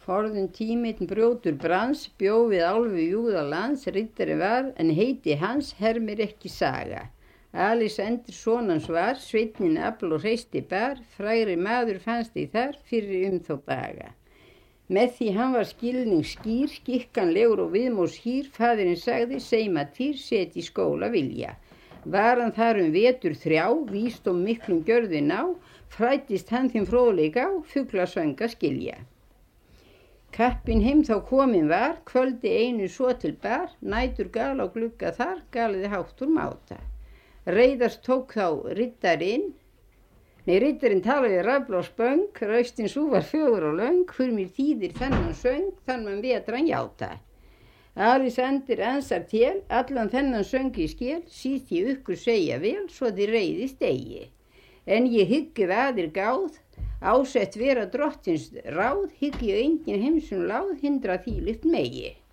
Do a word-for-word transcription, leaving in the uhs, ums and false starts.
Forðum tíminn brjótur brans, bjó við álfu Júðalands, riddari var, en heiti hans hermir ekki saga. Alexander sonans var, sveinninn afl og hreysti bar, frægri maður fannst í þar fyrir um þá daga. Með því hann var skilning skýr, skikkanlegur og viðmóts hýr, faðirinn sagði, seima týr, set í skóla vilja. Var hann þar um vetur þrjá, víst og miklum gjörði ná, fræddist hann þeim fróðleik á, fuglasönga skilja. Kappinn heim þá komin var, kvöldi einu svo til bar, nætur gal á glugga þar, galiði hátt úr máta. Reiðast tók þá riddarinn, nei riddarinn talaði rafl og spöng, raustin sú var fögur og löng, hver mér þýðir þennan söng, þann mann vetran játa. Alexander ansar til, allan þennan söng í skil, síst ég ykkur segja vel, svo þið reiðist eigi. En ég hyggi vaðir gáð, ásett vera drottins ráð, hyggi engin heimsum láð, hindra þvílíkt megi.